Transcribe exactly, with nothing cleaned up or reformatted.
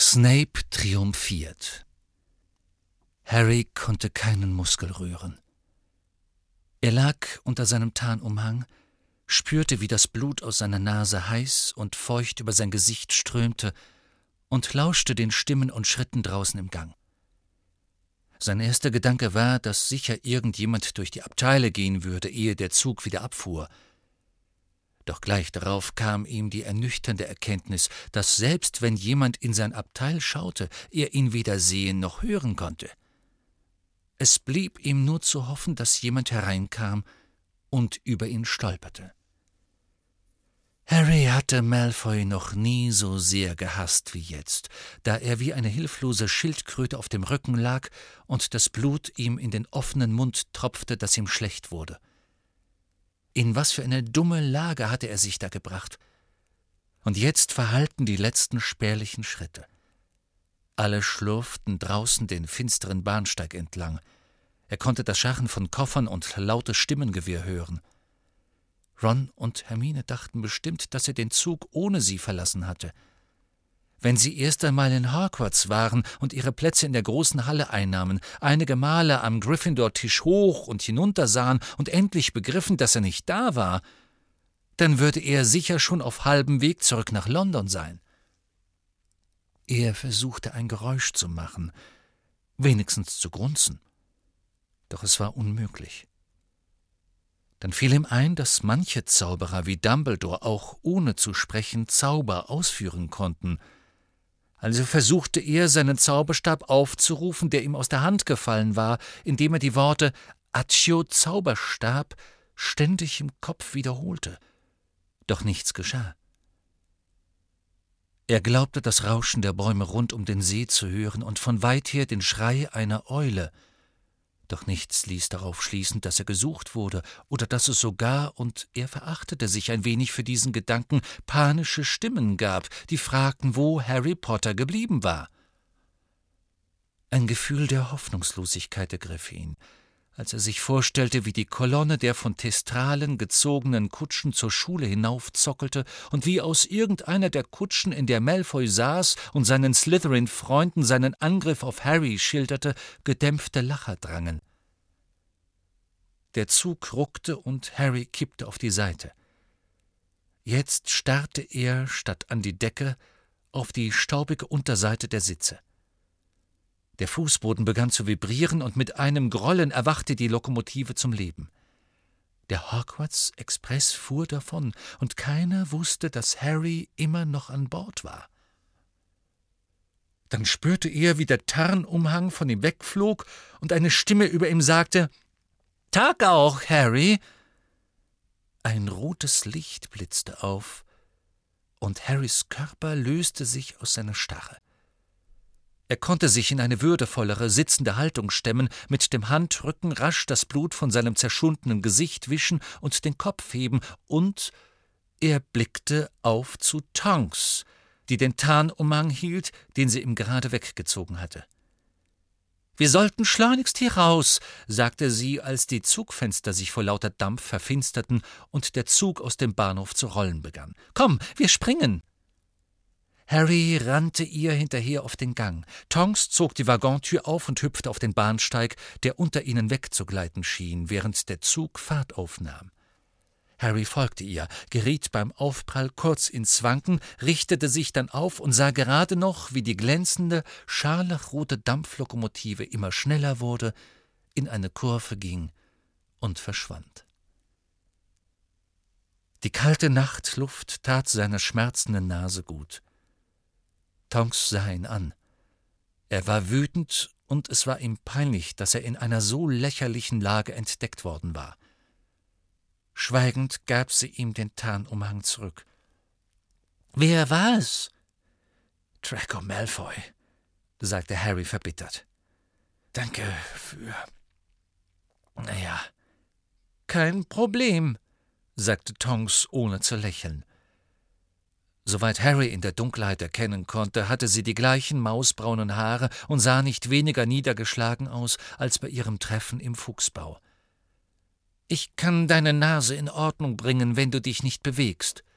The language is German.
Snape triumphiert. Harry konnte keinen Muskel rühren. Er lag unter seinem Tarnumhang, spürte, wie das Blut aus seiner Nase heiß und feucht über sein Gesicht strömte und lauschte den Stimmen und Schritten draußen im Gang. Sein erster Gedanke war, dass sicher irgendjemand durch die Abteile gehen würde, ehe der Zug wieder abfuhr. Doch gleich darauf kam ihm die ernüchternde Erkenntnis, dass selbst wenn jemand in sein Abteil schaute, er ihn weder sehen noch hören konnte. Es blieb ihm nur zu hoffen, dass jemand hereinkam und über ihn stolperte. Harry hatte Malfoy noch nie so sehr gehasst wie jetzt, da er wie eine hilflose Schildkröte auf dem Rücken lag und das Blut ihm in den offenen Mund tropfte, dass ihm schlecht wurde. In was für eine dumme Lage hatte er sich da gebracht? Und jetzt verhallten die letzten spärlichen Schritte. Alle schlurften draußen den finsteren Bahnsteig entlang. Er konnte das Scharren von Koffern und lautes Stimmengewirr hören. Ron und Hermine dachten bestimmt, dass er den Zug ohne sie verlassen hatte. Wenn sie erst einmal in Hogwarts waren und ihre Plätze in der großen Halle einnahmen, einige Male am Gryffindor-Tisch hoch und hinunter sahen und endlich begriffen, dass er nicht da war, dann würde er sicher schon auf halbem Weg zurück nach London sein. Er versuchte ein Geräusch zu machen, wenigstens zu grunzen. Doch es war unmöglich. Dann fiel ihm ein, dass manche Zauberer wie Dumbledore auch ohne zu sprechen Zauber ausführen konnten. Also versuchte er, seinen Zauberstab aufzurufen, der ihm aus der Hand gefallen war, indem er die Worte »Accio Zauberstab« ständig im Kopf wiederholte. Doch nichts geschah. Er glaubte, das Rauschen der Bäume rund um den See zu hören und von weit her den Schrei einer Eule. Doch nichts ließ darauf schließen, dass er gesucht wurde oder dass es sogar, und er verachtete sich ein wenig für diesen Gedanken, panische Stimmen gab, die fragten, wo Harry Potter geblieben war. Ein Gefühl der Hoffnungslosigkeit ergriff ihn, als er sich vorstellte, wie die Kolonne der von Thestralen gezogenen Kutschen zur Schule hinaufzockelte und wie aus irgendeiner der Kutschen, in der Malfoy saß und seinen Slytherin-Freunden seinen Angriff auf Harry schilderte, gedämpfte Lacher drangen. Der Zug ruckte und Harry kippte auf die Seite. Jetzt starrte er, statt an die Decke, auf die staubige Unterseite der Sitze. Der Fußboden begann zu vibrieren und mit einem Grollen erwachte die Lokomotive zum Leben. Der Hogwarts-Express fuhr davon und keiner wusste, dass Harry immer noch an Bord war. Dann spürte er, wie der Tarnumhang von ihm wegflog und eine Stimme über ihm sagte: »Tag auch, Harry!« Ein rotes Licht blitzte auf und Harrys Körper löste sich aus seiner Starre. Er konnte sich in eine würdevollere, sitzende Haltung stemmen, mit dem Handrücken rasch das Blut von seinem zerschundenen Gesicht wischen und den Kopf heben, und er blickte auf zu Tonks, die den Tarnumhang hielt, den sie ihm gerade weggezogen hatte. »Wir sollten schleunigst hier raus«, sagte sie, als die Zugfenster sich vor lauter Dampf verfinsterten und der Zug aus dem Bahnhof zu rollen begann. »Komm, wir springen!« Harry rannte ihr hinterher auf den Gang. Tonks zog die Waggontür auf und hüpfte auf den Bahnsteig, der unter ihnen wegzugleiten schien, während der Zug Fahrt aufnahm. Harry folgte ihr, geriet beim Aufprall kurz ins Wanken, richtete sich dann auf und sah gerade noch, wie die glänzende, scharlachrote Dampflokomotive immer schneller wurde, in eine Kurve ging und verschwand. Die kalte Nachtluft tat seiner schmerzenden Nase gut. Tonks sah ihn an. Er war wütend, und es war ihm peinlich, dass er in einer so lächerlichen Lage entdeckt worden war. Schweigend gab sie ihm den Tarnumhang zurück. »Wer war es?« »Draco Malfoy«, sagte Harry verbittert. »Danke für... naja.« »Kein Problem«, sagte Tonks, ohne zu lächeln. Soweit Harry in der Dunkelheit erkennen konnte, hatte sie die gleichen mausbraunen Haare und sah nicht weniger niedergeschlagen aus als bei ihrem Treffen im Fuchsbau. »Ich kann deine Nase in Ordnung bringen, wenn du dich nicht bewegst.«